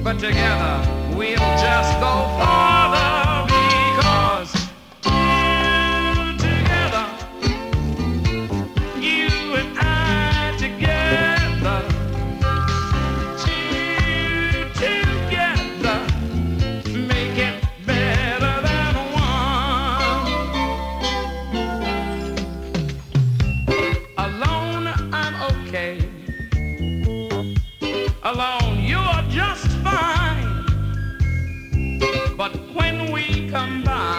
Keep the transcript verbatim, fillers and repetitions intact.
but together we'll just go farther because you together, you and I together, two together, make it better than one. Alone I'm okay. Alone you're just fine. But when we combine,